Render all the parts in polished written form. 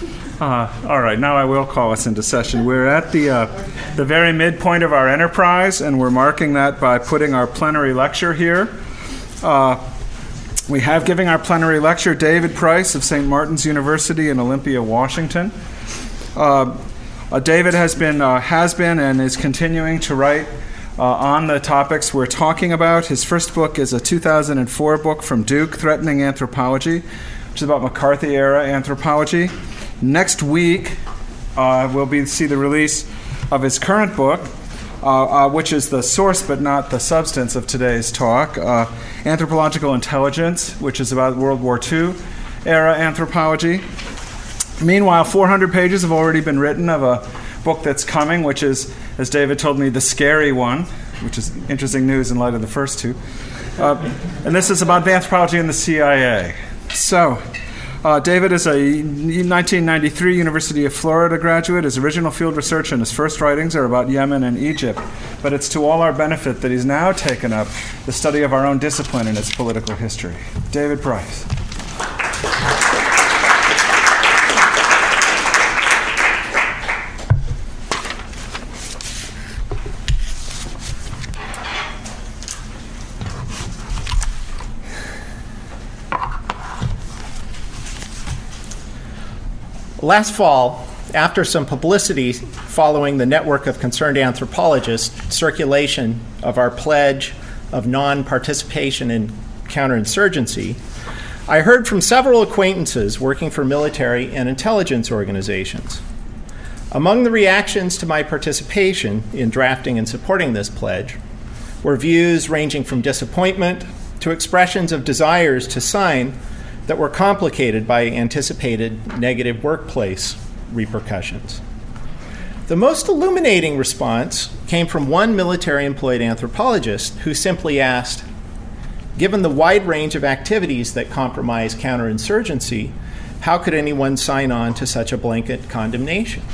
All right, now I will call us into session. We're at the very midpoint of our enterprise, and we're marking that by putting our plenary lecture here. We have giving our plenary lecture David Price of St. Martin's University in Olympia, Washington. David has been and is continuing to write on the topics we're talking about. His first book is a 2004 book from Duke, Threatening Anthropology, which is about McCarthy-era anthropology. Next week, we'll see the release of his current book, which is the source but not the substance of today's talk, Anthropological Intelligence, which is about World War II-era anthropology. Meanwhile, 400 pages have already been written of a book that's coming, which is, as David told me, the scary one, which is interesting news in light of the first two. And this is about anthropology in the CIA. So, David is a 1993 University of Florida graduate. His original field research and his first writings are about Yemen and Egypt. But it's to all our benefit that he's now taken up the study of our own discipline and its political history. David Price. Last fall, after some publicity following the Network of Concerned Anthropologists circulation of our pledge of non-participation in counterinsurgency, I heard from several acquaintances working for military and intelligence organizations. Among the reactions to my participation in drafting and supporting this pledge were views ranging from disappointment to expressions of desires to sign that were complicated by anticipated negative workplace repercussions. The most illuminating response came from one military-employed anthropologist who simply asked, given the wide range of activities that compromise counterinsurgency, how could anyone sign on to such a blanket condemnation?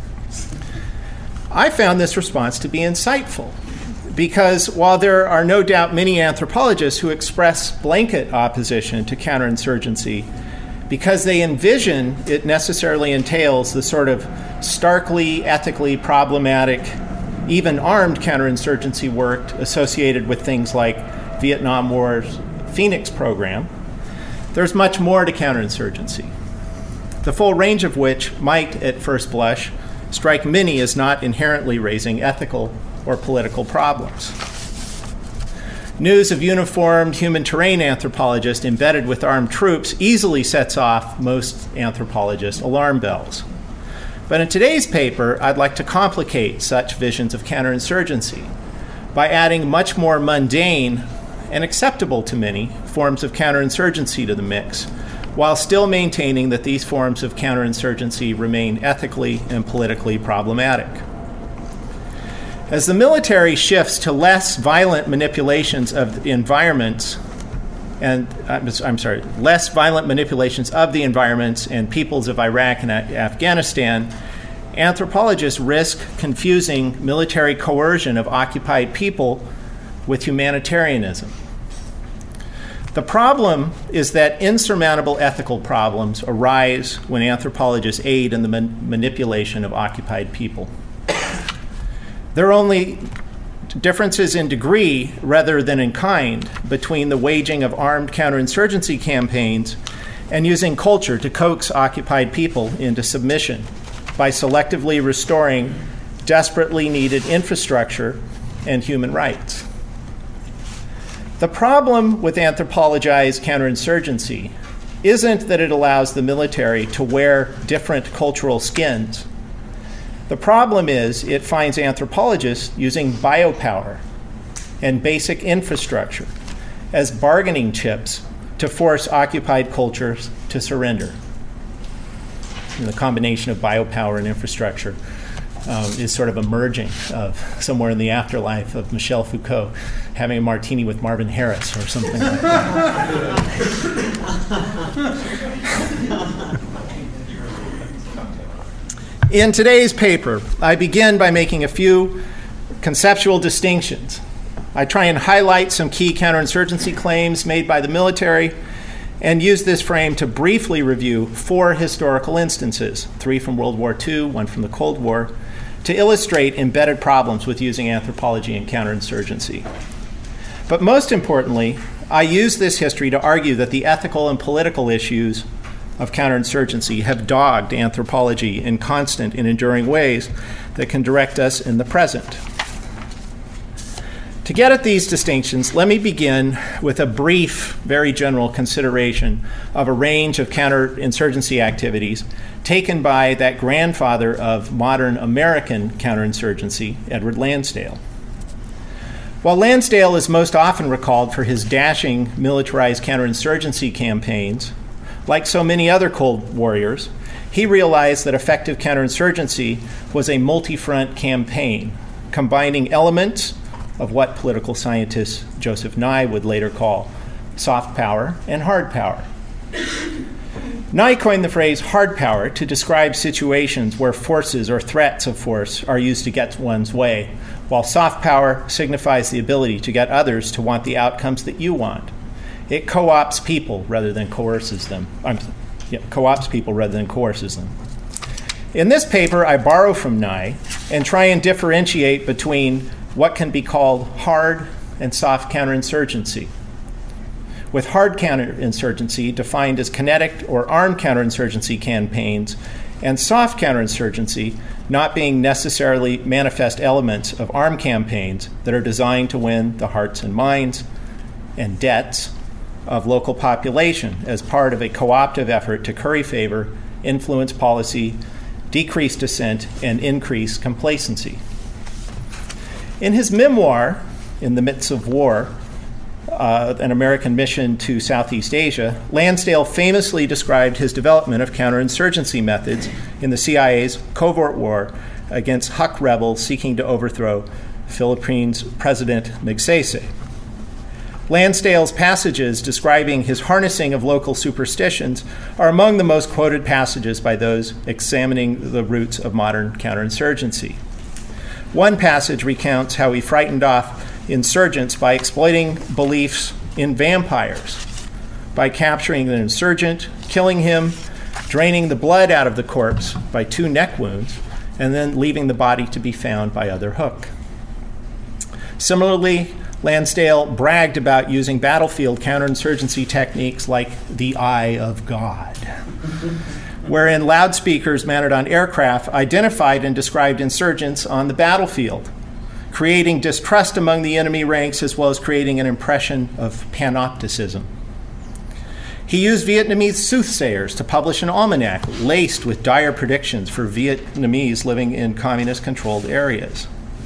I found this response to be insightful, because while there are no doubt many anthropologists who express blanket opposition to counterinsurgency because they envision it necessarily entails the sort of starkly ethically problematic, even armed counterinsurgency work associated with things like Vietnam War's Phoenix program, there's much more to counterinsurgency, the full range of which might, at first blush, strike many as not inherently raising ethical or political problems. News of uniformed human terrain anthropologists embedded with armed troops easily sets off most anthropologists' alarm bells. But in today's paper, I'd like to complicate such visions of counterinsurgency by adding much more mundane and acceptable to many forms of counterinsurgency to the mix, while still maintaining that these forms of counterinsurgency remain ethically and politically problematic. As the military shifts to less violent manipulations of the environments less violent manipulations of the environments and peoples of Iraq and Afghanistan, anthropologists risk confusing military coercion of occupied people with humanitarianism. The problem is that insurmountable ethical problems arise when anthropologists aid in the manipulation of occupied people. There are only differences in degree rather than in kind between the waging of armed counterinsurgency campaigns and using culture to coax occupied people into submission by selectively restoring desperately needed infrastructure and human rights. The problem with anthropologized counterinsurgency isn't that it allows the military to wear different cultural skins. The problem is it finds anthropologists using biopower and basic infrastructure as bargaining chips to force occupied cultures to surrender. And the combination of biopower and infrastructure is sort of a merging of somewhere in the afterlife of Michel Foucault having a martini with Marvin Harris or something like that. In today's paper, I begin by making a few conceptual distinctions. I try and highlight some key counterinsurgency claims made by the military and used this frame to briefly review 4 historical instances, 3 from World War II, 1 from the Cold War, to illustrate embedded problems with using anthropology in counterinsurgency. But most importantly, I use this history to argue that the ethical and political issues of counterinsurgency have dogged anthropology in constant and enduring ways that can direct us in the present. To get at these distinctions, let me begin with a brief, very general consideration of a range of counterinsurgency activities taken by that grandfather of modern American counterinsurgency, Edward Lansdale. While Lansdale is most often recalled for his dashing militarized counterinsurgency campaigns, like so many other Cold Warriors, he realized that effective counterinsurgency was a multi-front campaign, combining elements of what political scientist Joseph Nye would later call soft power and hard power. Nye coined the phrase hard power to describe situations where forces or threats of force are used to get one's way, while soft power signifies the ability to get others to want the outcomes that you want. It co-opts people rather than coerces them. Co-opts people rather than coerces them. In this paper, I borrow from Nye and try and differentiate between what can be called hard and soft counterinsurgency, with hard counterinsurgency defined as kinetic or armed counterinsurgency campaigns, and soft counterinsurgency not being necessarily manifest elements of armed campaigns that are designed to win the hearts and minds and debts of local population as part of a co-optive effort to curry favor, influence policy, decrease dissent, and increase complacency. In his memoir, In the Midst of War, An American Mission to Southeast Asia, Lansdale famously described his development of counterinsurgency methods in the CIA's covert war against Huk rebels seeking to overthrow Philippines President Magsaysay. Lansdale's passages describing his harnessing of local superstitions are among the most quoted passages by those examining the roots of modern counterinsurgency. One passage recounts how he frightened off insurgents by exploiting beliefs in vampires, by capturing an insurgent, killing him, draining the blood out of the corpse by 2 neck wounds, and then leaving the body to be found by other Huk. Similarly, Lansdale bragged about using battlefield counterinsurgency techniques like the Eye of God, wherein loudspeakers mounted on aircraft identified and described insurgents on the battlefield, creating distrust among the enemy ranks as well as creating an impression of panopticism. He used Vietnamese soothsayers to publish an almanac laced with dire predictions for Vietnamese living in communist-controlled areas.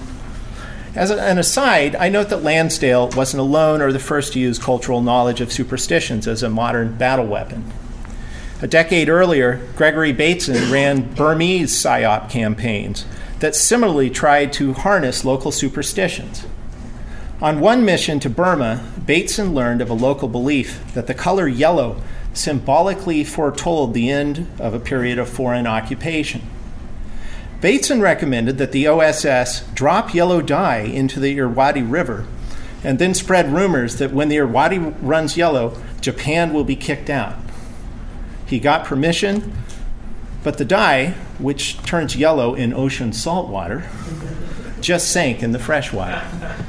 As an aside, I note that Lansdale wasn't alone or the first to use cultural knowledge of superstitions as a modern battle weapon. A decade earlier, Gregory Bateson ran Burmese PSYOP campaigns that similarly tried to harness local superstitions. On one mission to Burma, Bateson learned of a local belief that the color yellow symbolically foretold the end of a period of foreign occupation. Bateson recommended that the OSS drop yellow dye into the Irrawaddy River and then spread rumors that when the Irrawaddy runs yellow, Japan will be kicked out. He got permission, but the dye, which turns yellow in ocean salt water, just sank in the fresh water.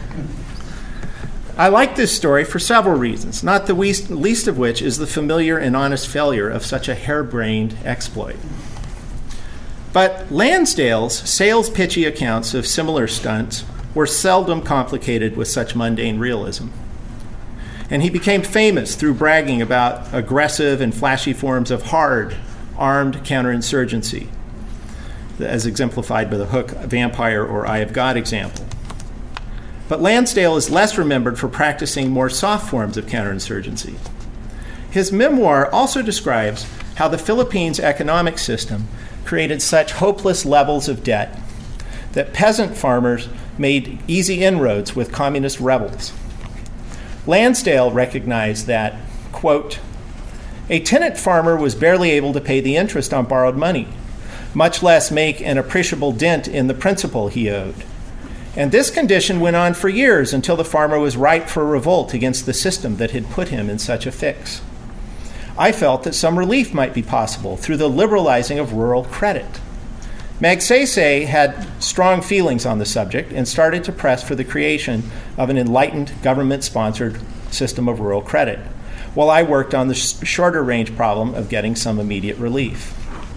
I like this story for several reasons, not the least of which is the familiar and honest failure of such a harebrained exploit. But Lansdale's sales pitchy accounts of similar stunts were seldom complicated with such mundane realism. And he became famous through bragging about aggressive and flashy forms of hard, armed counterinsurgency, as exemplified by the Huk vampire or Eye of God example. But Lansdale is less remembered for practicing more soft forms of counterinsurgency. His memoir also describes how the Philippines' economic system created such hopeless levels of debt that peasant farmers made easy inroads with communist rebels. Lansdale recognized that, quote, a tenant farmer was barely able to pay the interest on borrowed money, much less make an appreciable dent in the principal he owed. And this condition went on for years until the farmer was ripe for revolt against the system that had put him in such a fix. I felt that some relief might be possible through the liberalizing of rural credit. Magsaysay had strong feelings on the subject and started to press for the creation of an enlightened, government-sponsored system of rural credit, while I worked on the shorter-range problem of getting some immediate relief.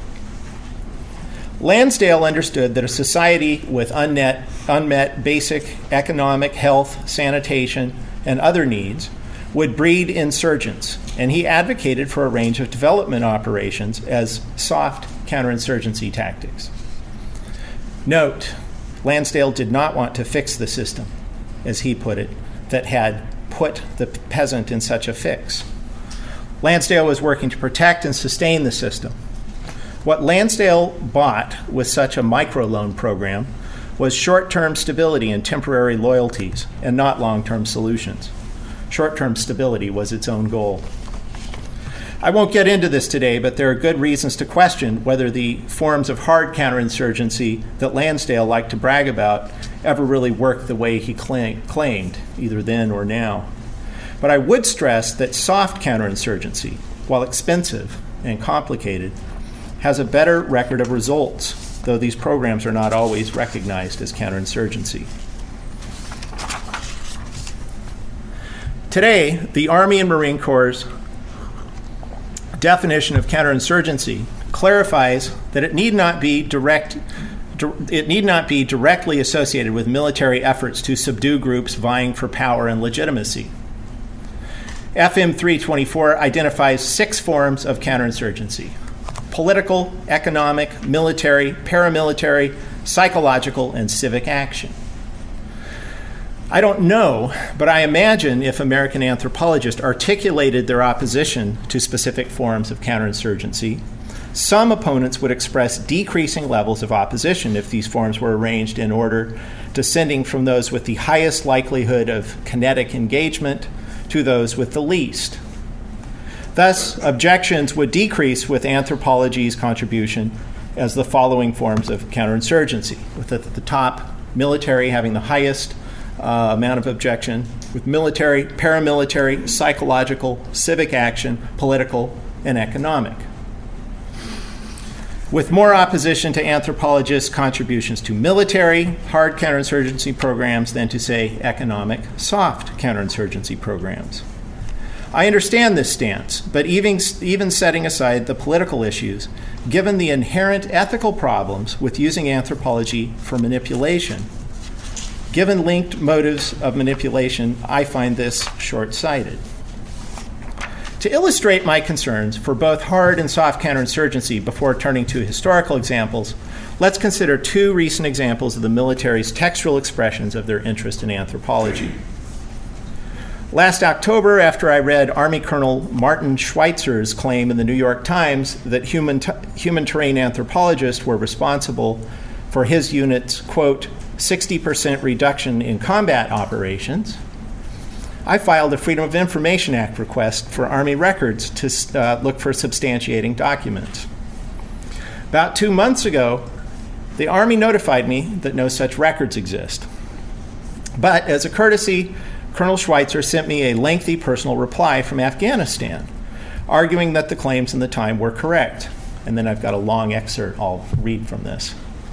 Lansdale understood that a society with unmet basic economic, health, sanitation, and other needs would breed insurgents, and he advocated for a range of development operations as soft counterinsurgency tactics. Note, Lansdale did not want to fix the system, as he put it, that had put the peasant in such a fix. Lansdale was working to protect and sustain the system. What Lansdale bought with such a microloan program was short-term stability and temporary loyalties, and not long-term solutions. Short-term stability was its own goal. I won't get into this today, but there are good reasons to question whether the forms of hard counterinsurgency that Lansdale liked to brag about ever really worked the way he claimed, either then or now. But I would stress that soft counterinsurgency, while expensive and complicated, has a better record of results, though these programs are not always recognized as counterinsurgency. Today, the Army and Marine Corps' definition of counterinsurgency clarifies that it need not be directly associated with military efforts to subdue groups vying for power and legitimacy. FM 324 identifies 6 forms of counterinsurgency: political, economic, military, paramilitary, psychological, and civic action. I don't know, but I imagine if American anthropologists articulated their opposition to specific forms of counterinsurgency, some opponents would express decreasing levels of opposition if these forms were arranged in order, descending from those with the highest likelihood of kinetic engagement to those with the least. Thus, objections would decrease with anthropology's contribution as the following forms of counterinsurgency, with at the top, military having the highest amount of objection, with military, paramilitary, psychological, civic action, political, and economic. With more opposition to anthropologists' contributions to military, hard counterinsurgency programs than to, say, economic, soft counterinsurgency programs. I understand this stance, but even setting aside the political issues, given the inherent ethical problems with using anthropology for manipulation, given linked motives of manipulation, I find this short-sighted. To illustrate my concerns for both hard and soft counterinsurgency before turning to historical examples, let's consider 2 recent examples of the military's textual expressions of their interest in anthropology. Last October, after I read Army Colonel Martin Schweitzer's claim in the New York Times that human terrain anthropologists were responsible for his unit's, quote, 60% reduction in combat operations, I filed a Freedom of Information Act request for Army records to look for substantiating documents. About 2 months ago, the Army notified me that no such records exist. But as a courtesy, Colonel Schweitzer sent me a lengthy personal reply from Afghanistan, arguing that the claims in the time were correct. And then I've got a long excerpt I'll read from this.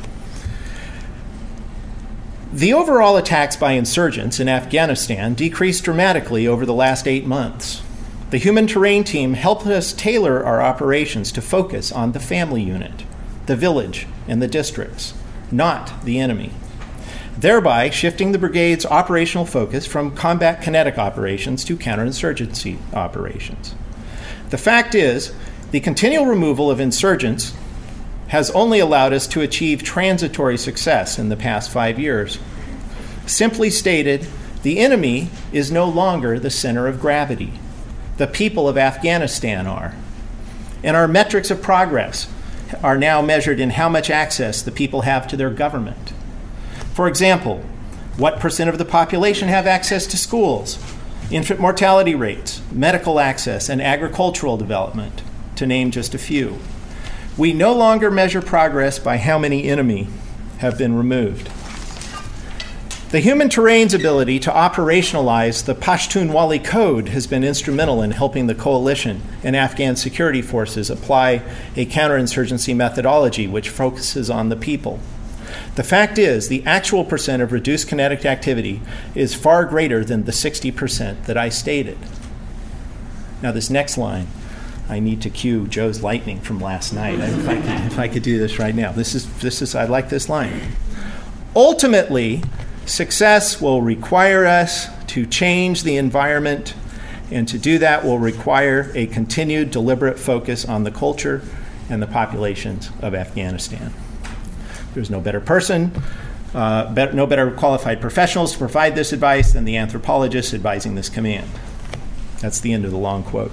The overall attacks by insurgents in Afghanistan decreased dramatically over the last 8 months. The Human Terrain Team helped us tailor our operations to focus on the family unit, the village, and the districts, not the enemy, thereby shifting the brigade's operational focus from combat kinetic operations to counterinsurgency operations. The fact is, the continual removal of insurgents has only allowed us to achieve transitory success in the past 5 years. Simply stated, the enemy is no longer the center of gravity. The people of Afghanistan are. And our metrics of progress are now measured in how much access the people have to their government. For example, what percent of the population have access to schools, infant mortality rates, medical access, and agricultural development, to name just a few. We no longer measure progress by how many enemy have been removed. The human terrain's ability to operationalize the Pashtunwali Code has been instrumental in helping the coalition and Afghan security forces apply a counterinsurgency methodology which focuses on the people. The fact is, the actual percent of reduced kinetic activity is far greater than the 60% that I stated. Now, this next line, I need to cue Joe's lightning from last night. If I could do this right now. This is. I like this line. Ultimately, success will require us to change the environment, and to do that will require a continued deliberate focus on the culture and the populations of Afghanistan. There's no better person, no better qualified professionals to provide this advice than the anthropologists advising this command. That's the end of the long quote.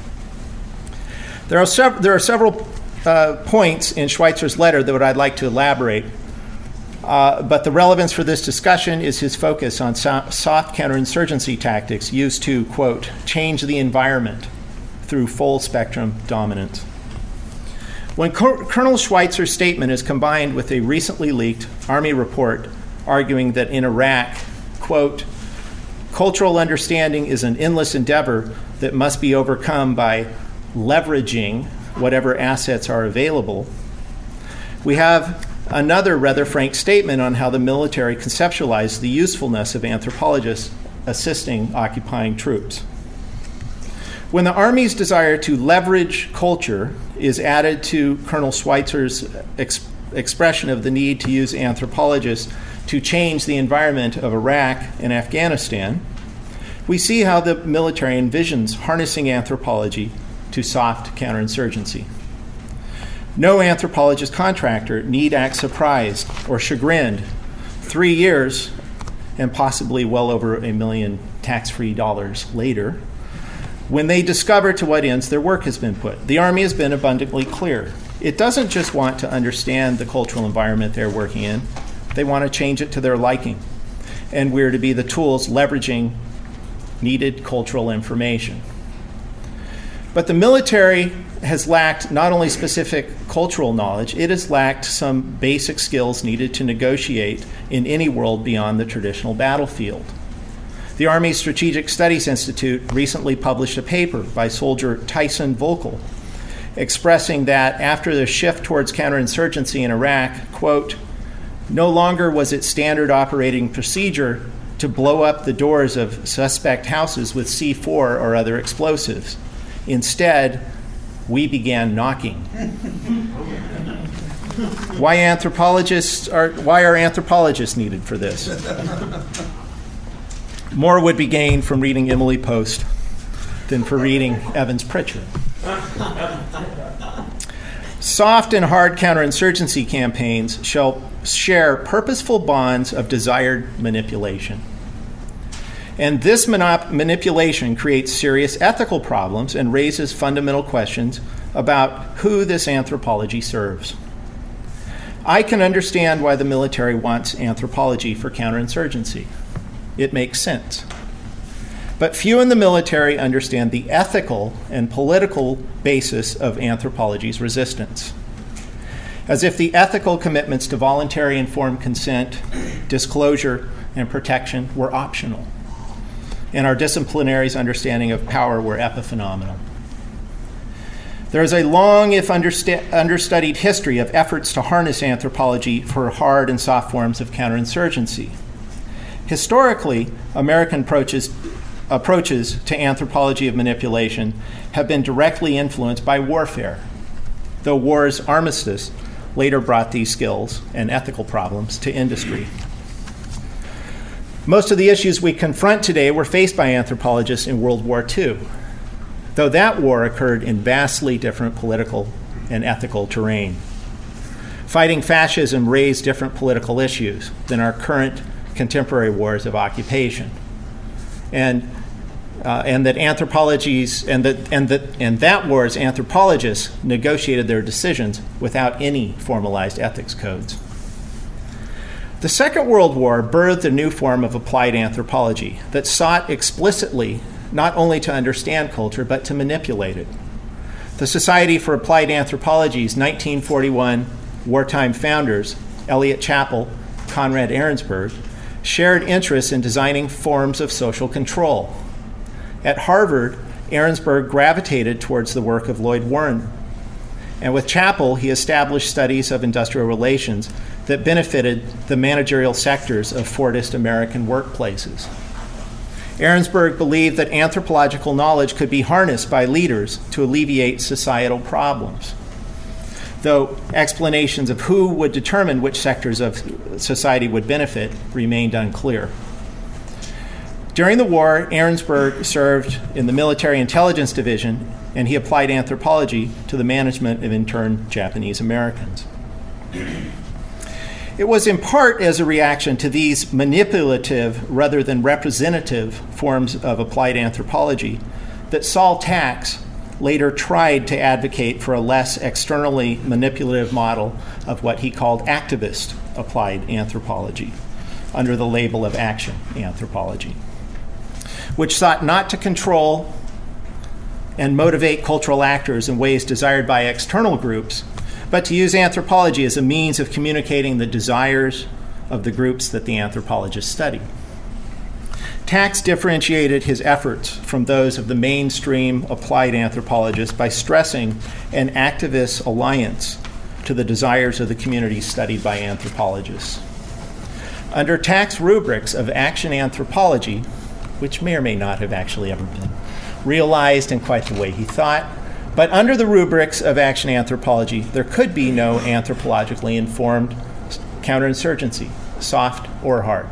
There are several points in Schweitzer's letter that I'd like to elaborate. But the relevance for this discussion is his focus on soft counterinsurgency tactics used to, quote, change the environment through full spectrum dominance. When Colonel Schweitzer's statement is combined with a recently leaked Army report arguing that in Iraq, quote, cultural understanding is an endless endeavor that must be overcome by leveraging whatever assets are available, we have another rather frank statement on how the military conceptualized the usefulness of anthropologists assisting occupying troops. When the Army's desire to leverage culture is added to Colonel Schweitzer's expression of the need to use anthropologists to change the environment of Iraq and Afghanistan, we see how the military envisions harnessing anthropology to soft counterinsurgency. No anthropologist contractor need act surprised or chagrined 3 years and possibly well over $1 million tax-free dollars later when they discover to what ends their work has been put. The Army has been abundantly clear. It doesn't just want to understand the cultural environment they're working in, they want to change it to their liking. And we're to be the tools leveraging needed cultural information. But the military has lacked not only specific cultural knowledge, it has lacked some basic skills needed to negotiate in any world beyond the traditional battlefield. The Army Strategic Studies Institute recently published a paper by soldier Tyson Volkel expressing that after the shift towards counterinsurgency in Iraq, quote, no longer was it standard operating procedure to blow up the doors of suspect houses with C4 or other explosives. Instead, we began knocking. Why are anthropologists needed for this? More would be gained from reading Emily Post than for reading Evans Pritchard. Soft and hard counterinsurgency campaigns shall share purposeful bonds of desired manipulation. And this manipulation creates serious ethical problems and raises fundamental questions about who this anthropology serves. I can understand why the military wants anthropology for counterinsurgency. It makes sense. But few in the military understand the ethical and political basis of anthropology's resistance. As if the ethical commitments to voluntary informed consent, disclosure, and protection were optional, and our disciplinary's understanding of power were epiphenomenal. There is a long, if understudied, history of efforts to harness anthropology for hard and soft forms of counterinsurgency. Historically, American approaches to anthropology of manipulation have been directly influenced by warfare, though war's armistice later brought these skills and ethical problems to industry. Most of the issues we confront today were faced by anthropologists in World War II, though that war occurred in vastly different political and ethical terrain. Fighting fascism raised different political issues than our current contemporary wars of occupation, and that war's anthropologists negotiated their decisions without any formalized ethics codes. The Second World War birthed a new form of applied anthropology that sought explicitly not only to understand culture, but to manipulate it. The Society for Applied Anthropology's 1941 wartime founders, Elliot Chappell, Conrad Ahrensberg, shared interests in designing forms of social control. At Harvard, Ahrensberg gravitated towards the work of Lloyd Warren. And with Chappell, he established studies of industrial relations that benefited the managerial sectors of Fordist American workplaces. Ahrensberg believed that anthropological knowledge could be harnessed by leaders to alleviate societal problems, though explanations of who would determine which sectors of society would benefit remained unclear. During the war, Ahrensberg served in the Military Intelligence Division, and he applied anthropology to the management of interned Japanese Americans. It was in part as a reaction to these manipulative rather than representative forms of applied anthropology that Saul Tax later tried to advocate for a less externally manipulative model of what he called activist applied anthropology under the label of action anthropology, which sought not to control and motivate cultural actors in ways desired by external groups, but to use anthropology as a means of communicating the desires of the groups that the anthropologists studied. Tax differentiated his efforts from those of the mainstream applied anthropologists by stressing an activist alliance to the desires of the communities studied by anthropologists. Under Tax rubrics of action anthropology, which may or may not have actually ever been realized in quite the way he thought, but under the rubrics of action anthropology, there could be no anthropologically informed counterinsurgency, soft or hard.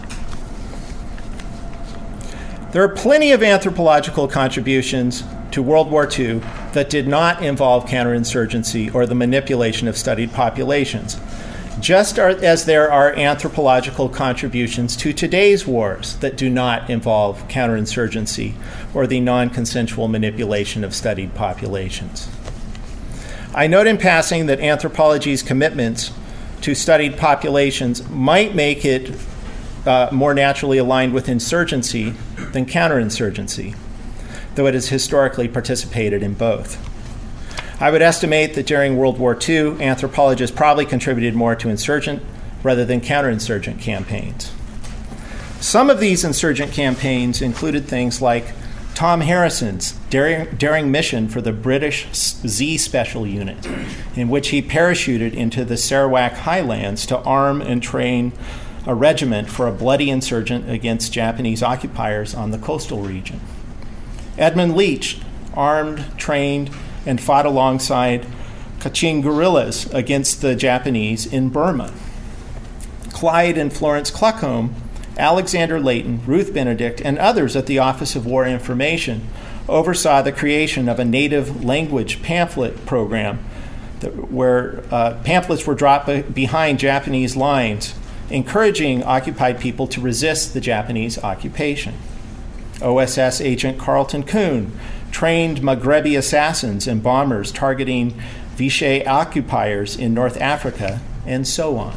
There are plenty of anthropological contributions to World War II that did not involve counterinsurgency or the manipulation of studied populations, just as there are anthropological contributions to today's wars that do not involve counterinsurgency or the non-consensual manipulation of studied populations. I note in passing that anthropology's commitments to studied populations might make it more naturally aligned with insurgency than counterinsurgency, though it has historically participated in both. I would estimate that during World War II, anthropologists probably contributed more to insurgent rather than counterinsurgent campaigns. Some of these insurgent campaigns included things like Tom Harrison's daring mission for the British Z Special Unit, in which he parachuted into the Sarawak highlands to arm and train a regiment for a bloody insurgent against Japanese occupiers on the coastal region. Edmund Leach armed, trained, and fought alongside Kachin guerrillas against the Japanese in Burma. Clyde and Florence Cluckholm, Alexander Layton, Ruth Benedict, and others at the Office of War Information oversaw the creation of a native language pamphlet program where pamphlets were dropped behind Japanese lines, encouraging occupied people to resist the Japanese occupation. OSS agent Carlton Kuhn trained Maghrebi assassins and bombers targeting Vichy occupiers in North Africa, and so on.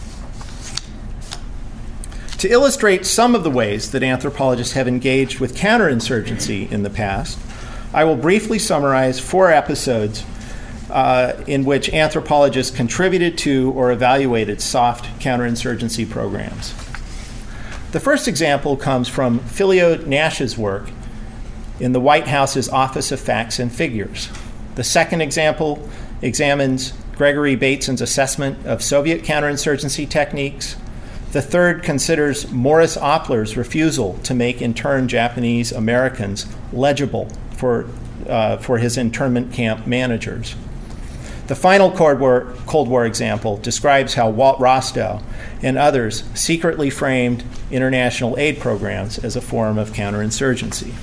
To illustrate some of the ways that anthropologists have engaged with counterinsurgency in the past, I will briefly summarize 4 episodes in which anthropologists contributed to or evaluated soft counterinsurgency programs. The first example comes from Phileo Nash's work in the White House's Office of Facts and Figures. The second example examines Gregory Bateson's assessment of Soviet counterinsurgency techniques. The third considers Morris Opler's refusal to make interned Japanese Americans legible for his internment camp managers. The final Cold War example describes how Walt Rostow and others secretly framed international aid programs as a form of counterinsurgency.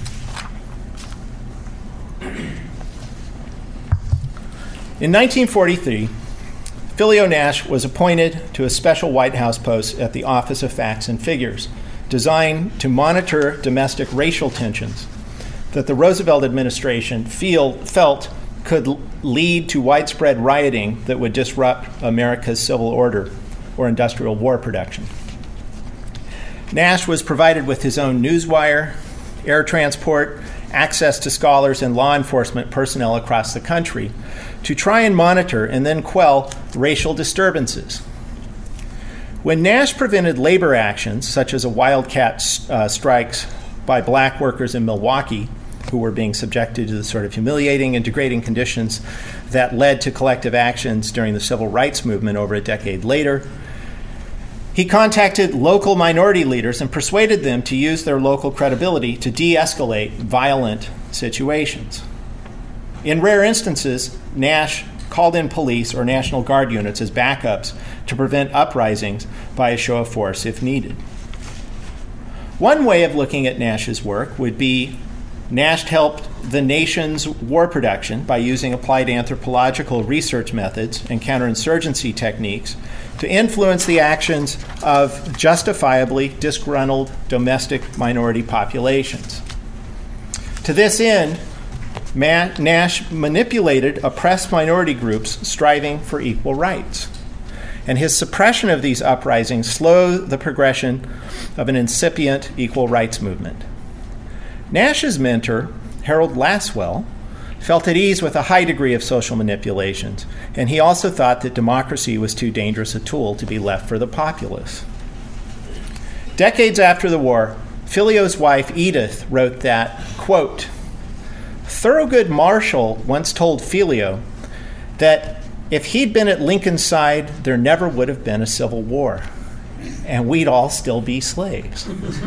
In 1943, Phileo Nash was appointed to a special White House post at the Office of Facts and Figures, designed to monitor domestic racial tensions that the Roosevelt administration felt could lead to widespread rioting that would disrupt America's civil order or industrial war production. Nash was provided with his own newswire, air transport, access to scholars and law enforcement personnel across the country to try and monitor and then quell racial disturbances. When Nash prevented labor actions, such as a wildcat strikes by black workers in Milwaukee, who were being subjected to the sort of humiliating and degrading conditions that led to collective actions during the civil rights movement over a decade later, he contacted local minority leaders and persuaded them to use their local credibility to de-escalate violent situations. In rare instances, Nash called in police or National Guard units as backups to prevent uprisings by a show of force if needed. One way of looking at Nash's work would be Nash helped the nation's war production by using applied anthropological research methods and counterinsurgency techniques to influence the actions of justifiably disgruntled domestic minority populations. To this end, Nash manipulated oppressed minority groups striving for equal rights, and his suppression of these uprisings slowed the progression of an incipient equal rights movement. Nash's mentor, Harold Lasswell, felt at ease with a high degree of social manipulations, and he also thought that democracy was too dangerous a tool to be left for the populace. Decades after the war, Filio's wife Edith wrote that, quote, "Thurgood Marshall once told Filio that if he'd been at Lincoln's side, there never would have been a civil war, and we'd all still be slaves."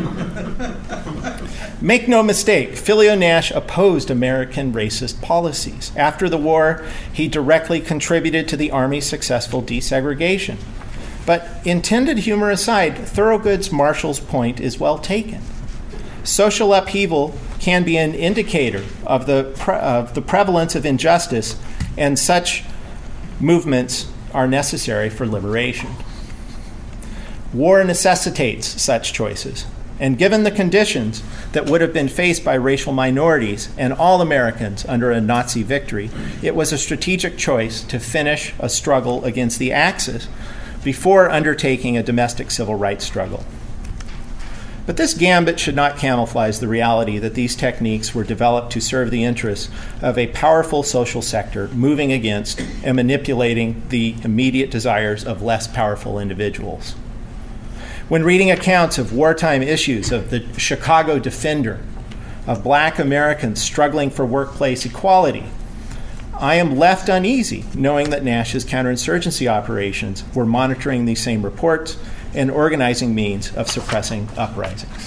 Make no mistake, Filio Nash opposed American racist policies. After the war, he directly contributed to the Army's successful desegregation. But intended humor aside, Thurgood Marshall's point is well taken. Social upheaval can be an indicator of the prevalence of injustice, and such movements are necessary for liberation. War necessitates such choices, and given the conditions that would have been faced by racial minorities and all Americans under a Nazi victory, it was a strategic choice to finish a struggle against the Axis before undertaking a domestic civil rights struggle. But this gambit should not camouflage the reality that these techniques were developed to serve the interests of a powerful social sector moving against and manipulating the immediate desires of less powerful individuals. When reading accounts of wartime issues of the Chicago Defender, of black Americans struggling for workplace equality, I am left uneasy knowing that Nash's counterinsurgency operations were monitoring these same reports and organizing means of suppressing uprisings.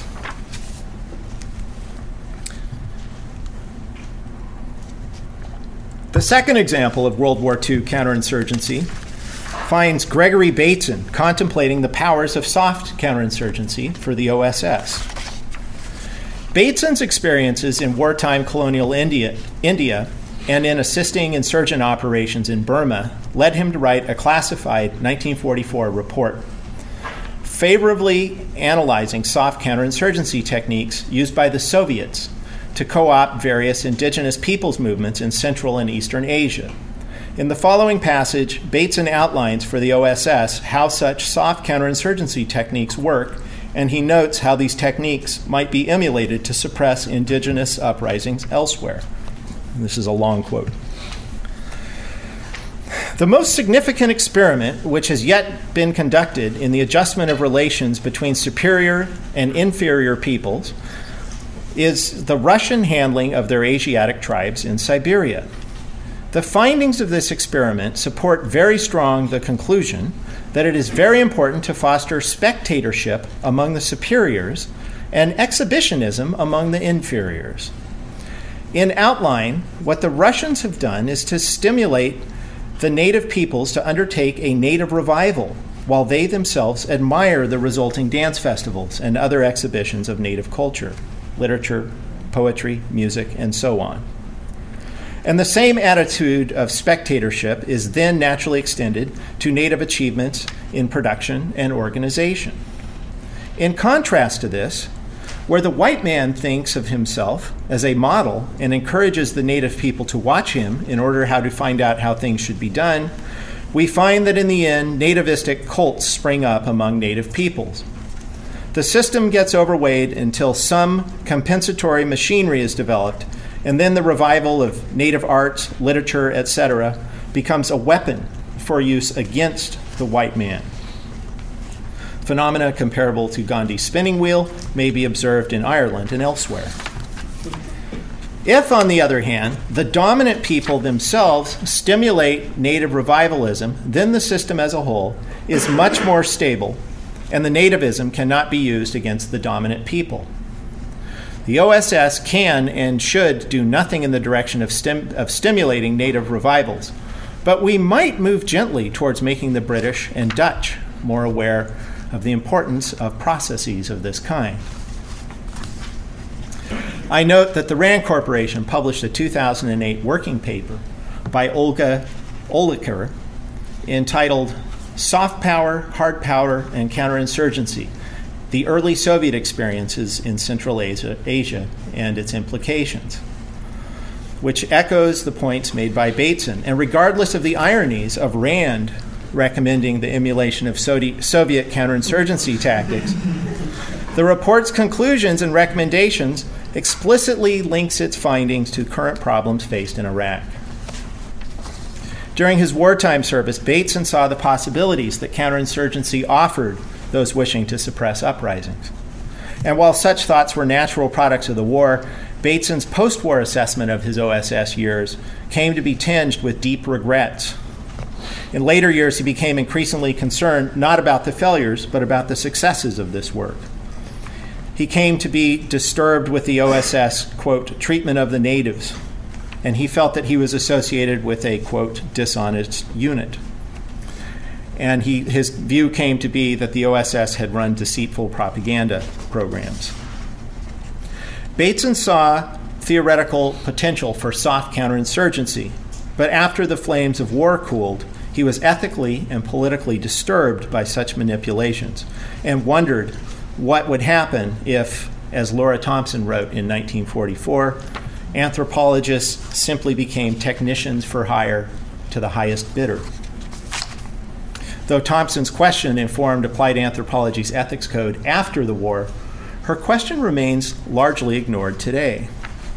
The second example of World War II counterinsurgency finds Gregory Bateson contemplating the powers of soft counterinsurgency for the OSS. Bateson's experiences in wartime colonial India and in assisting insurgent operations in Burma led him to write a classified 1944 report favorably analyzing soft counterinsurgency techniques used by the Soviets to co-opt various indigenous peoples movements in Central and Eastern Asia. In the following passage, Bateson outlines for the OSS how such soft counterinsurgency techniques work, and he notes how these techniques might be emulated to suppress indigenous uprisings elsewhere. This is a long quote. The most significant experiment which has yet been conducted in the adjustment of relations between superior and inferior peoples is the Russian handling of their Asiatic tribes in Siberia. The findings of this experiment support very strong the conclusion that it is very important to foster spectatorship among the superiors and exhibitionism among the inferiors. In outline, what the Russians have done is to stimulate the native peoples to undertake a native revival while they themselves admire the resulting dance festivals and other exhibitions of native culture, literature, poetry, music, and so on. And the same attitude of spectatorship is then naturally extended to native achievements in production and organization. In contrast to this, where the white man thinks of himself as a model and encourages the native people to watch him in order how to find out how things should be done, we find that in the end, nativistic cults spring up among native peoples. The system gets overweighed until some compensatory machinery is developed, and then the revival of native arts, literature, etc., becomes a weapon for use against the white man. Phenomena comparable to Gandhi's spinning wheel may be observed in Ireland and elsewhere. If, on the other hand, the dominant people themselves stimulate native revivalism, then the system as a whole is much more stable, and the nativism cannot be used against the dominant people. The OSS can and should do nothing in the direction of stimulating native revivals, but we might move gently towards making the British and Dutch more aware of the importance of processes of this kind. I note that the RAND Corporation published a 2008 working paper by Olga Oliker entitled Soft Power, Hard Power, and Counterinsurgency, the Early Soviet Experiences in Central Asia and its Implications, which echoes the points made by Bateson. And regardless of the ironies of RAND recommending the emulation of Soviet counterinsurgency tactics, the report's conclusions and recommendations explicitly links its findings to current problems faced in Iraq. During his wartime service, Bateson saw the possibilities that counterinsurgency offered those wishing to suppress uprisings. And while such thoughts were natural products of the war, Bateson's post-war assessment of his OSS years came to be tinged with deep regrets. In later years, he became increasingly concerned not about the failures, but about the successes of this work. He came to be disturbed with the OSS, quote, treatment of the natives, and he felt that he was associated with a, quote, dishonest unit. And his view came to be that the OSS had run deceitful propaganda programs. Bateson saw theoretical potential for soft counterinsurgency, but after the flames of war cooled, he was ethically and politically disturbed by such manipulations and wondered what would happen if, as Laura Thompson wrote in 1944, anthropologists simply became technicians for hire to the highest bidder. Though Thompson's question informed applied anthropology's ethics code after the war, her question remains largely ignored today.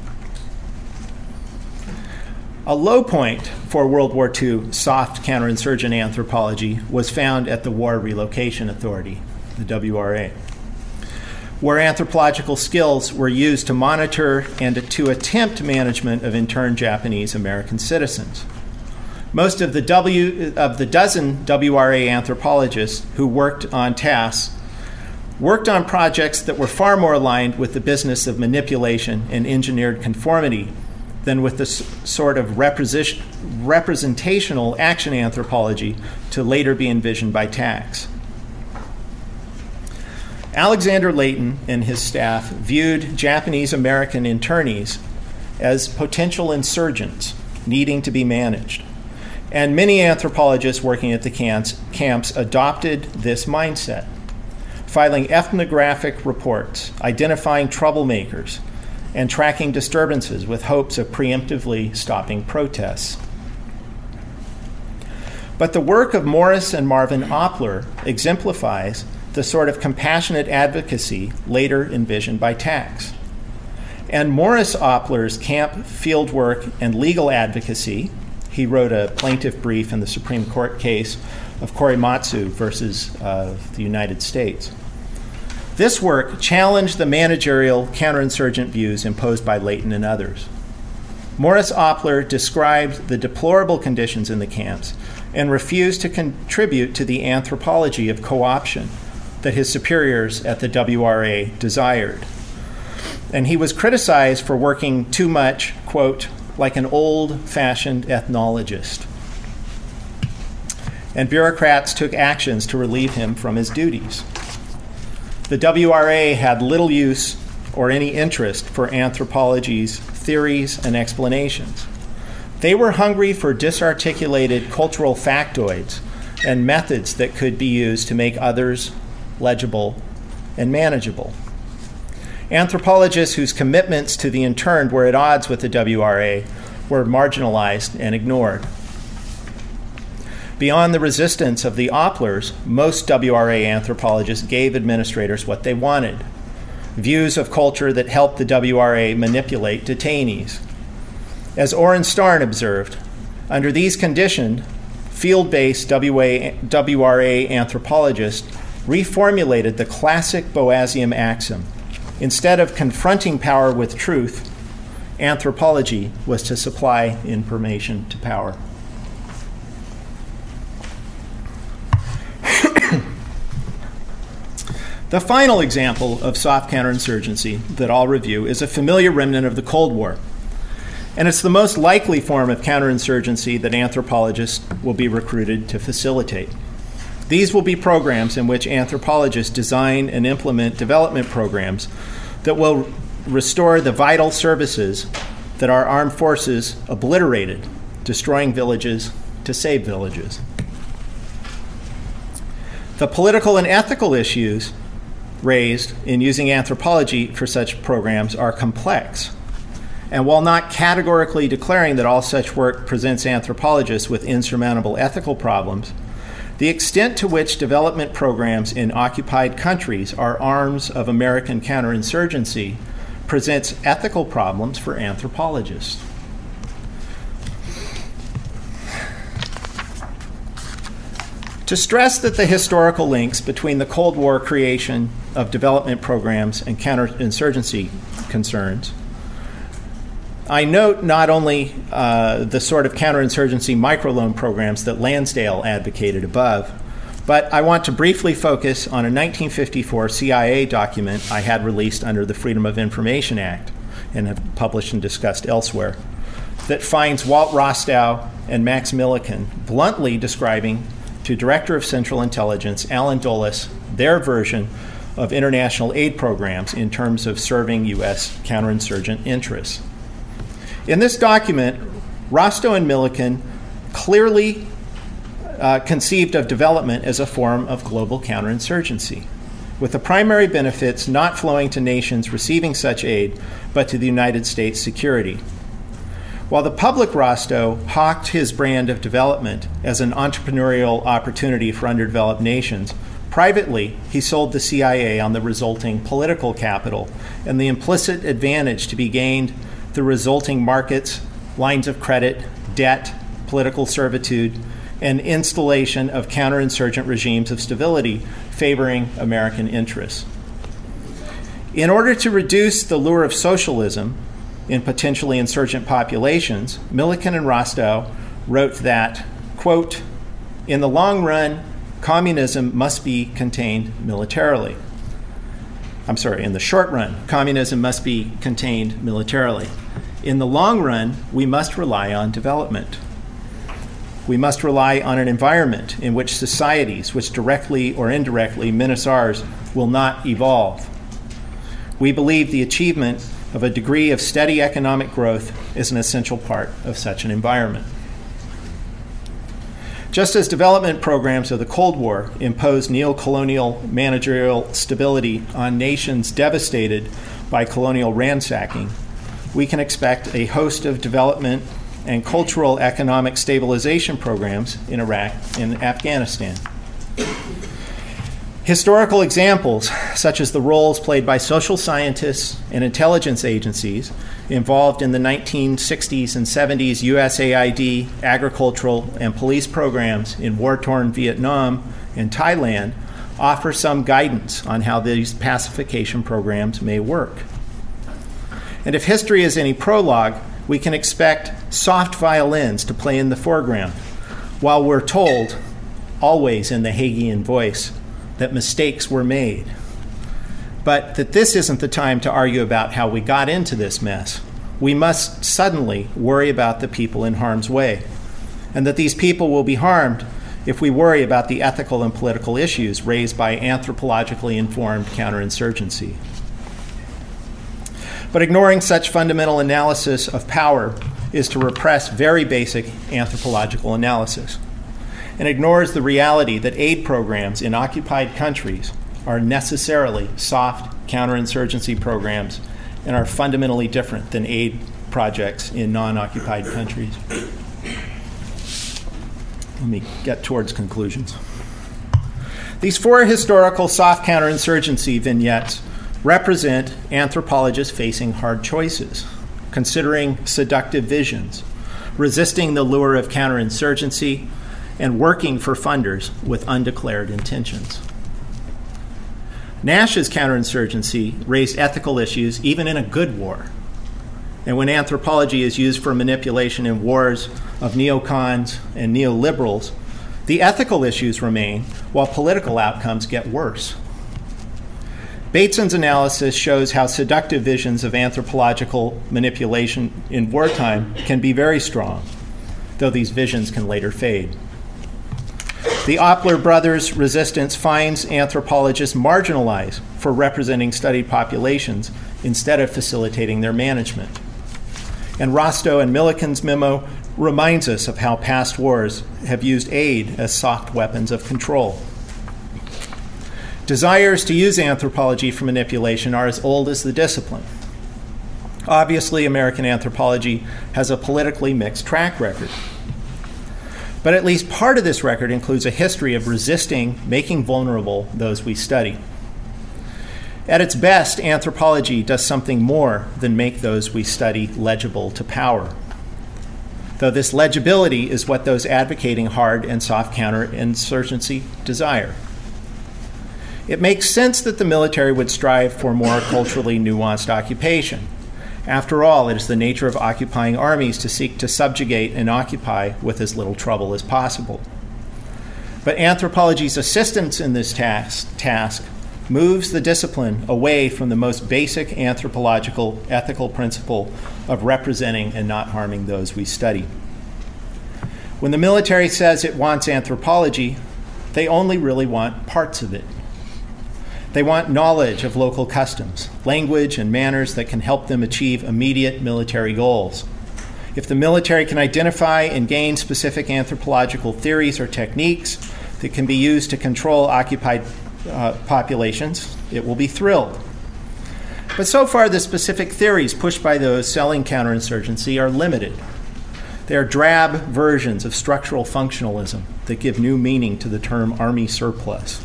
A low point for World War II soft counterinsurgent anthropology was found at the War Relocation Authority, the WRA, where anthropological skills were used to monitor and to attempt management of interned Japanese American citizens. Most of the dozen WRA anthropologists who worked on tasks worked on projects that were far more aligned with the business of manipulation and engineered conformity than with the sort of representational action anthropology to later be envisioned by Tax. Alexander Leighton and his staff viewed Japanese American internees as potential insurgents needing to be managed. And many anthropologists working at the camps adopted this mindset, filing ethnographic reports, identifying troublemakers, and tracking disturbances with hopes of preemptively stopping protests. But the work of Morris and Marvin Oppler exemplifies the sort of compassionate advocacy later envisioned by Tax. And Morris Oppler's camp fieldwork and legal advocacy, he wrote a plaintiff brief in the Supreme Court case of Korematsu versus the United States. This work challenged the managerial counterinsurgent views imposed by Leighton and others. Morris Oppler described the deplorable conditions in the camps and refused to contribute to the anthropology of co-option that his superiors at the WRA desired. And he was criticized for working too much, quote, like an old-fashioned ethnologist. And bureaucrats took actions to relieve him from his duties. The WRA had little use or any interest for anthropology's theories and explanations. They were hungry for disarticulated cultural factoids and methods that could be used to make others legible and manageable. Anthropologists whose commitments to the interned were at odds with the WRA were marginalized and ignored. Beyond the resistance of the Opplers, most WRA anthropologists gave administrators what they wanted: views of culture that helped the WRA manipulate detainees. As Oren Starn observed, under these conditions, field-based WRA anthropologists reformulated the classic Boasian axiom. Instead of confronting power with truth, anthropology was to supply information to power. The final example of soft counterinsurgency that I'll review is a familiar remnant of the Cold War. And it's the most likely form of counterinsurgency that anthropologists will be recruited to facilitate. These will be programs in which anthropologists design and implement development programs that will restore the vital services that our armed forces obliterated, destroying villages to save villages. The political and ethical issues raised in using anthropology for such programs are complex. And while not categorically declaring that all such work presents anthropologists with insurmountable ethical problems, the extent to which development programs in occupied countries are arms of American counterinsurgency presents ethical problems for anthropologists. To stress that the historical links between the Cold War creation of development programs and counterinsurgency concerns, I note not only the sort of counterinsurgency microloan programs that Lansdale advocated above, but I want to briefly focus on a 1954 CIA document I had released under the Freedom of Information Act and have published and discussed elsewhere that finds Walt Rostow and Max Millikan bluntly describing to Director of Central Intelligence Alan Dulles their version of international aid programs in terms of serving U.S. counterinsurgent interests. In this document, Rostow and Millikan clearly conceived of development as a form of global counterinsurgency, with the primary benefits not flowing to nations receiving such aid, but to the United States security. While the public Rostow hawked his brand of development as an entrepreneurial opportunity for underdeveloped nations, privately he sold the CIA on the resulting political capital and the implicit advantage to be gained the resulting markets, lines of credit, debt, political servitude, and installation of counterinsurgent regimes of stability favoring American interests. In order to reduce the lure of socialism in potentially insurgent populations, Millikan and Rostow wrote that, quote, in the long run, communism must be contained militarily. In the short run, communism must be contained militarily. In the long run, we must rely on development. We must rely on an environment in which societies, which directly or indirectly menace ours, will not evolve. We believe the achievement of a degree of steady economic growth is an essential part of such an environment. Just as development programs of the Cold War imposed neo-colonial managerial stability on nations devastated by colonial ransacking, we can expect a host of development and cultural economic stabilization programs in Iraq and Afghanistan. Historical examples, such as the roles played by social scientists and intelligence agencies involved in the 1960s and 70s USAID agricultural and police programs in war-torn Vietnam and Thailand, offer some guidance on how these pacification programs may work. And if history is any prologue, we can expect soft violins to play in the foreground, while we're told, always in the Hagian voice, that mistakes were made. But that this isn't the time to argue about how we got into this mess. We must suddenly worry about the people in harm's way, and that these people will be harmed if we worry about the ethical and political issues raised by anthropologically informed counterinsurgency. But ignoring such fundamental analysis of power is to repress very basic anthropological analysis, and ignores the reality that aid programs in occupied countries are necessarily soft counterinsurgency programs and are fundamentally different than aid projects in non-occupied countries. Let me get towards conclusions. These four historical soft counterinsurgency vignettes represent anthropologists facing hard choices, considering seductive visions, resisting the lure of counterinsurgency, and working for funders with undeclared intentions. Nash's counterinsurgency raised ethical issues even in a good war. And when anthropology is used for manipulation in wars of neocons and neoliberals, the ethical issues remain while political outcomes get worse. Bateson's analysis shows how seductive visions of anthropological manipulation in wartime can be very strong, though these visions can later fade. The Oppler brothers' resistance finds anthropologists marginalized for representing studied populations instead of facilitating their management. And Rostow and Milliken's memo reminds us of how past wars have used aid as soft weapons of control. Desires to use anthropology for manipulation are as old as the discipline. Obviously, American anthropology has a politically mixed track record. But at least part of this record includes a history of resisting making vulnerable those we study. At its best, anthropology does something more than make those we study legible to power. Though this legibility is what those advocating hard and soft counterinsurgency desire. It makes sense that the military would strive for more culturally nuanced occupation. After all, it is the nature of occupying armies to seek to subjugate and occupy with as little trouble as possible. But anthropology's assistance in this task moves the discipline away from the most basic anthropological ethical principle of representing and not harming those we study. When the military says it wants anthropology, they only really want parts of it. They want knowledge of local customs, language, and manners that can help them achieve immediate military goals. If the military can identify and gain specific anthropological theories or techniques that can be used to control occupied populations, it will be thrilled. But so far, the specific theories pushed by those selling counterinsurgency are limited. They are drab versions of structural functionalism that give new meaning to the term army surplus.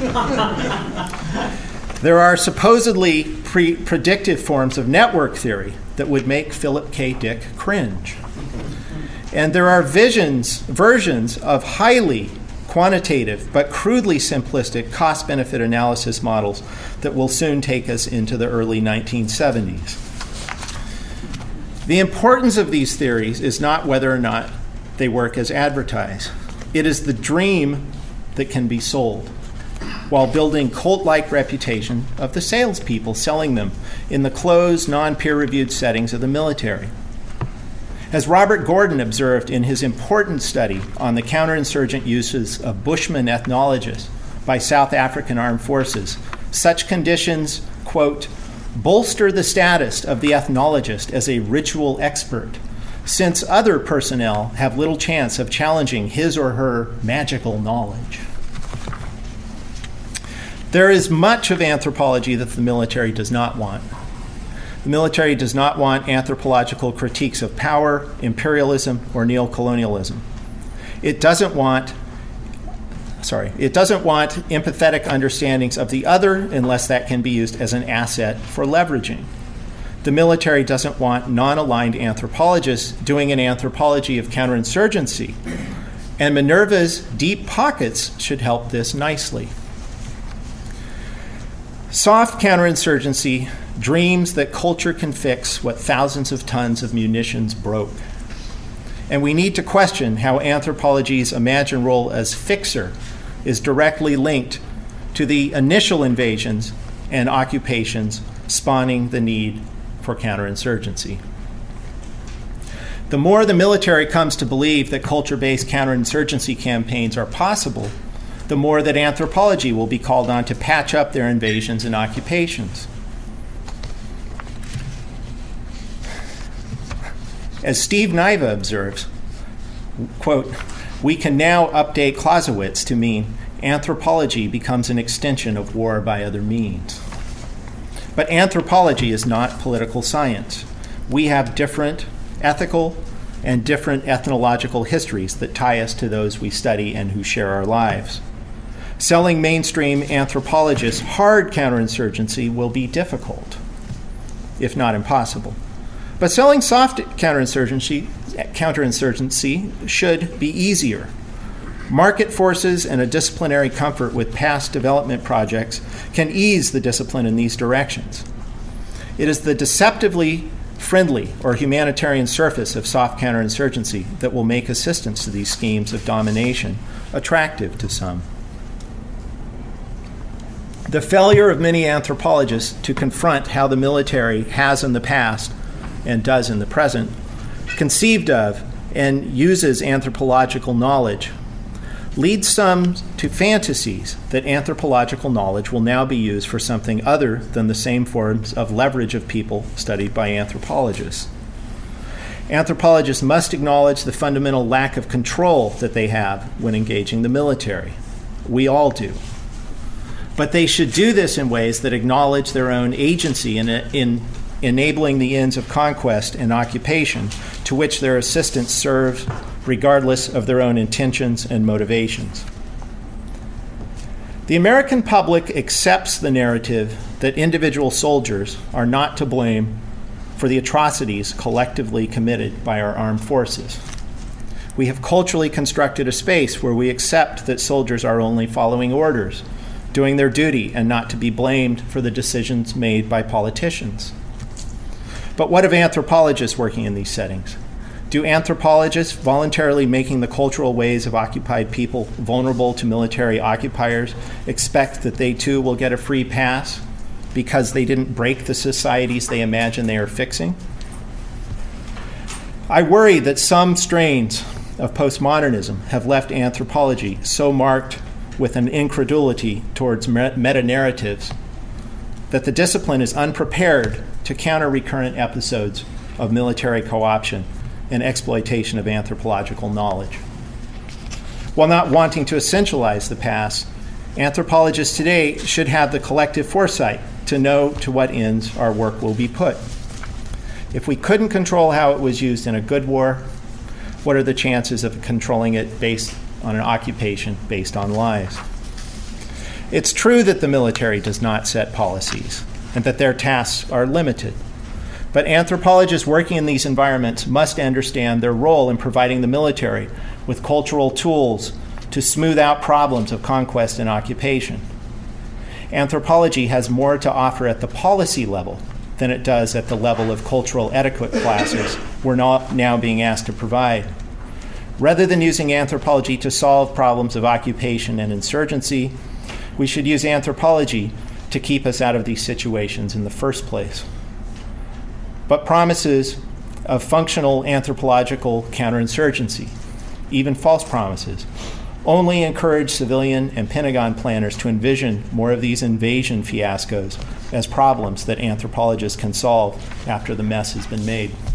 There are supposedly predictive forms of network theory that would make Philip K. Dick cringe. And there are versions of highly quantitative but crudely simplistic cost-benefit analysis models that will soon take us into the early 1970s. The importance of these theories is not whether or not they work as advertised. It is the dream that can be sold, while building cult-like reputation of the salespeople selling them in the closed, non-peer-reviewed settings of the military. As Robert Gordon observed in his important study on the counterinsurgent uses of Bushman ethnologists by South African armed forces, such conditions, quote, bolster the status of the ethnologist as a ritual expert, since other personnel have little chance of challenging his or her magical knowledge. There is much of anthropology that the military does not want. The military does not want anthropological critiques of power, imperialism, or neocolonialism. It doesn't want empathetic understandings of the other unless that can be used as an asset for leveraging. The military doesn't want non-aligned anthropologists doing an anthropology of counterinsurgency, and Minerva's deep pockets should help this nicely. Soft counterinsurgency dreams that culture can fix what thousands of tons of munitions broke. And we need to question how anthropology's imagined role as fixer is directly linked to the initial invasions and occupations spawning the need for counterinsurgency. The more the military comes to believe that culture-based counterinsurgency campaigns are possible, the more that anthropology will be called on to patch up their invasions and occupations. As Steve Niva observes, quote, we can now update Clausewitz to mean anthropology becomes an extension of war by other means. But anthropology is not political science. We have different ethical and different ethnological histories that tie us to those we study and who share our lives. Selling mainstream anthropologists hard counterinsurgency will be difficult, if not impossible. But selling soft counterinsurgency should be easier. Market forces and a disciplinary comfort with past development projects can ease the discipline in these directions. It is the deceptively friendly or humanitarian surface of soft counterinsurgency that will make assistance to these schemes of domination attractive to some. The failure of many anthropologists to confront how the military has in the past and does in the present conceived of and uses anthropological knowledge leads some to fantasies that anthropological knowledge will now be used for something other than the same forms of leverage of people studied by anthropologists. Anthropologists must acknowledge the fundamental lack of control that they have when engaging the military. We all do. But they should do this in ways that acknowledge their own agency in enabling the ends of conquest and occupation to which their assistance serves, regardless of their own intentions and motivations. The American public accepts the narrative that individual soldiers are not to blame for the atrocities collectively committed by our armed forces. We have culturally constructed a space where we accept that soldiers are only following orders, doing their duty, and not to be blamed for the decisions made by politicians. But what of anthropologists working in these settings? Do anthropologists voluntarily making the cultural ways of occupied people vulnerable to military occupiers expect that they too will get a free pass because they didn't break the societies they imagine they are fixing? I worry that some strains of postmodernism have left anthropology so marked with an incredulity towards meta-narratives that the discipline is unprepared to counter recurrent episodes of military co-option and exploitation of anthropological knowledge. While not wanting to essentialize the past, anthropologists today should have the collective foresight to know to what ends our work will be put. If we couldn't control how it was used in a good war, what are the chances of controlling it based on an occupation based on lies? It's true that the military does not set policies and that their tasks are limited. But anthropologists working in these environments must understand their role in providing the military with cultural tools to smooth out problems of conquest and occupation. Anthropology has more to offer at the policy level than it does at the level of cultural etiquette classes we're now being asked to provide. Rather than using anthropology to solve problems of occupation and insurgency, we should use anthropology to keep us out of these situations in the first place. But promises of functional anthropological counterinsurgency, even false promises, only encourage civilian and Pentagon planners to envision more of these invasion fiascos as problems that anthropologists can solve after the mess has been made.